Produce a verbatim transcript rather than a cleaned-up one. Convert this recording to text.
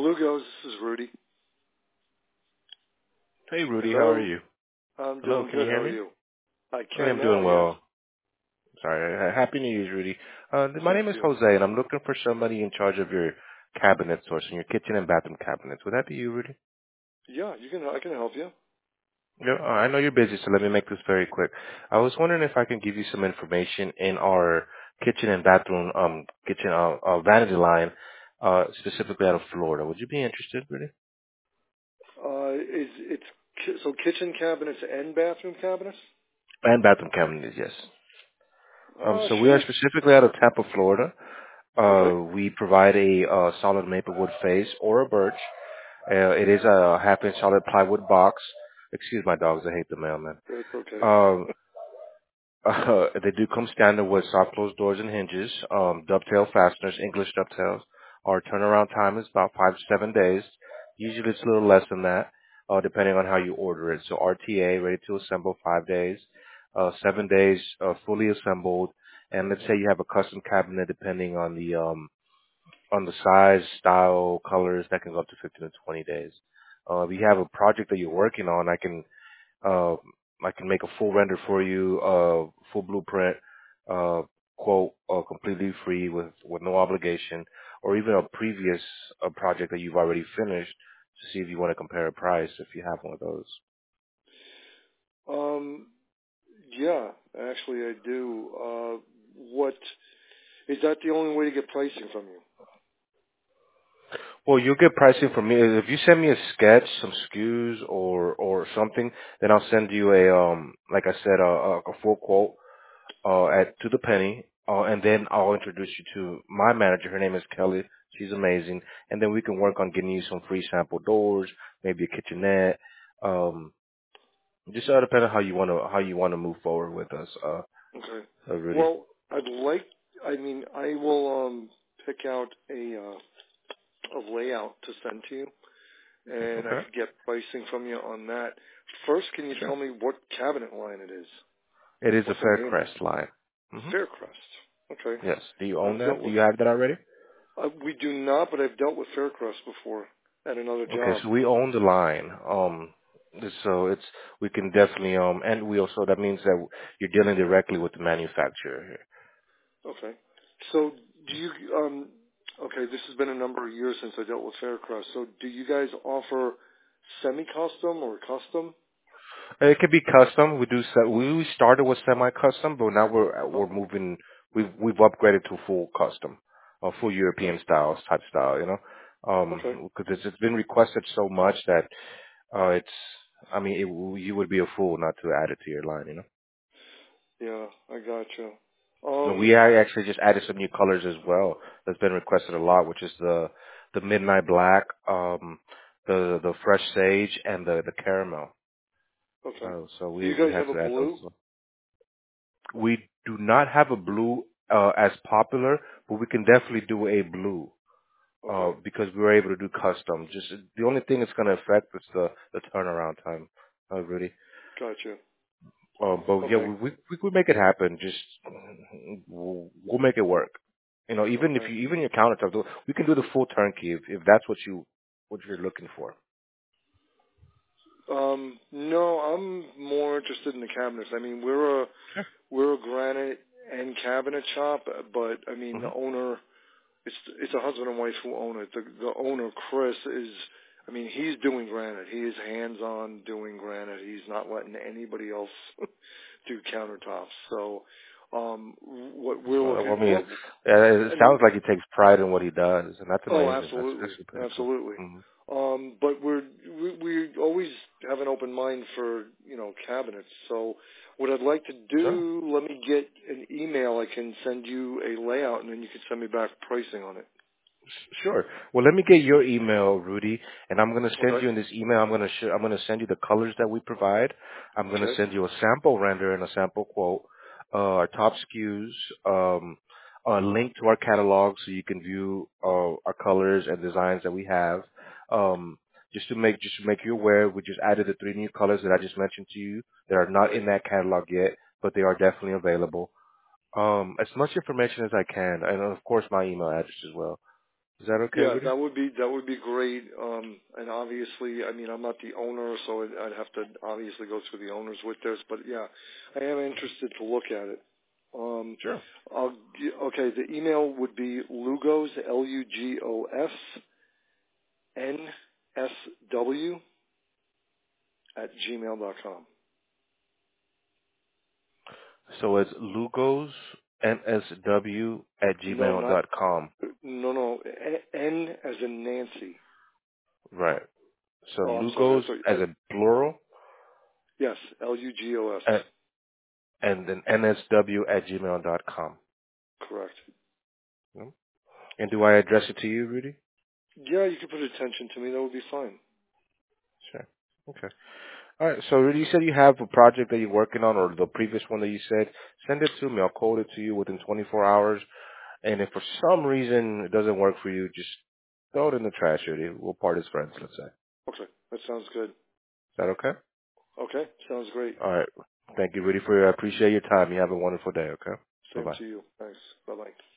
Blue Goes, this is Rudy. Hey, Rudy, how are Hello. you? I'm Hello, doing can you good. hear How are me? you? I I can am now, doing yes. well. Sorry. uh, Happy New Year's, Rudy. Uh, my Same name to is you. Jose, and I'm looking for somebody in charge of your cabinet sourcing, your kitchen and bathroom cabinets. Would that be you, Rudy? Yeah, you can. I can help you. Yeah, uh, I know you're busy, so let me make this very quick. I was wondering if I can give you some information in our kitchen and bathroom, um, kitchen uh, uh, vanity line, uh, specifically out of Florida. Would you be interested, Rudy? Uh, is it's ki- so kitchen cabinets and bathroom cabinets? And bathroom cabinets, yes. Um, Uh, so we are sure. specifically out of Tampa, Florida. Okay. Uh, we provide a uh, solid maple wood face or a birch. Uh, it is a half-inch solid plywood box. Excuse my dogs, I hate the mailman. That's okay. Um, uh, they do come standard with soft closed doors and hinges, um, dovetail fasteners, English dovetails. Our turnaround time is about five to seven days. Usually it's a little less than that, uh, depending on how you order it. So R T A, ready to assemble, five days. Uh, seven days, uh, fully assembled. And let's say you have a custom cabinet, depending on the um, on the size, style, colors, that can go up to fifteen to twenty days. Uh, if you have a project that you're working on, I can uh, I can make a full render for you, uh, full blueprint, uh, quote, uh, completely free with, with no obligation, or even a previous uh, project that you've already finished to see if you want to compare a price if you have one of those. Um, yeah, actually I do. Uh, what is that the only way to get pricing from you? Well, you'll get pricing from me. If you send me a sketch, some S K Us, or or something, then I'll send you a um, like I said, a, a a full quote uh, at to the penny, uh, and then I'll introduce you to my manager. Her name is Kelly. She's amazing, and then we can work on getting you some free sample doors, maybe a kitchenette. Um, just uh, depending on how you want to how you want to move forward with us. Uh, Okay. uh, Rudy. Well, I'd like. I mean, I will um pick out a uh, a layout to send to you, and I Okay. could get pricing from you on that. First, can you Sure. tell me what cabinet line it is? It is a What's the name? Faircrest line. hmm Faircrest. Okay. Yes. Do you own I've dealt that? Do with. you have that already? Uh, we do not, but I've dealt with Faircrest before at another Okay, job. so we own the line. Um, so it's we can definitely um, and we also that means that you're dealing directly with the manufacturer here. Okay. So do you? Um, okay, this has been a number of years since I dealt with Faircrest. So do you guys offer semi-custom or custom? Uh, It could be custom. We do. se- We started with semi-custom, but now we're Oh, we're moving. We've we've upgraded to full custom, uh, full okay. European styles type style. You know, Okay. um, because it's, it's been requested so much that uh, it's. I mean, it, you would be a fool not to add it to your line. You know. Yeah, I gotcha. And Um. we a- actually just added some new colors as well. That's been requested a lot, which is the the midnight black, um, the the fresh sage, and the the caramel. Okay. Uh, so Do we you we guys had have a to add those. blue? We do not have a blue uh, as popular, but we can definitely do a blue uh, Okay. because we were able to do custom. Just the only thing it's going to affect is the the turnaround time. Uh, really. Gotcha. Uh, but yeah, Okay. we we we could make it happen. Just we'll, we'll make it work. You know, even if Okay. you even your countertop, though, we can do the full turnkey if, if that's what you what you're looking for. Um. No, I'm more interested in the cabinets. I mean, we're a Sure. we're a granite and cabinet shop, but I mean, hmm the owner it's it's a husband and wife who own it. The the owner, Chris, is I mean he's doing granite. He is hands on doing granite. He's not letting anybody else do countertops. So um what we're Well, looking I mean, what it, it and sounds like he takes pride in what he does, and that's oh amazing. That's absolutely. actually pretty cool. Absolutely. hmm Um but we're we, we always have an open mind for, you know, cabinets. So what I'd like to Sure. do, let me get an email. I can send you a layout and then you can send me back pricing on it. Sure. Well, let me get your email, Rudy, and I'm going to send Okay. you in this email. I'm going to sh- I'm going to send you the colors that we provide. I'm going to Okay. send you a sample render and a sample quote, uh, our top S K Us, um, a link to our catalog so you can view uh, our colors and designs that we have. Um, just to make just to make you aware, we just added the three new colors that I just mentioned to you that are not Okay. in that catalog yet, but they are definitely available. Um, as much information as I can, and of course my email address as well. Is that okay, Yeah, Rudy? that would be that would be great. Um, and obviously, I mean, I'm not the owner, so I'd, I'd have to obviously go through the owners with this. But yeah, I am interested to look at it. Um, Sure. I'll gi- okay. The email would be Lugos L U G O S N S W at gmail dot com. So it's Lugos N S W at No, gmail not dot com. no, no. A- N as in Nancy. Right. So Oh, I'm sorry. Lugos I thought you as said a plural, yes. L U G O S. and, and then N S W at gmail dot com. Correct. And do I address it to you, Rudy? Yeah, you could put attention to me. That would be fine. Sure. Okay. All right. So Rudy, you said you have a project that you're working on, or the previous one that you said. Send it to me. I'll quote it to you within twenty-four hours. And if for some reason it doesn't work for you, just throw it in the trash, Rudy. We'll part as friends, let's say. Is Okay, that sounds good. that okay? Okay, sounds great. All right. Thank you, Rudy, for your, I appreciate your time. You have a wonderful day, okay? Same Bye-bye. to you. Thanks. Bye bye.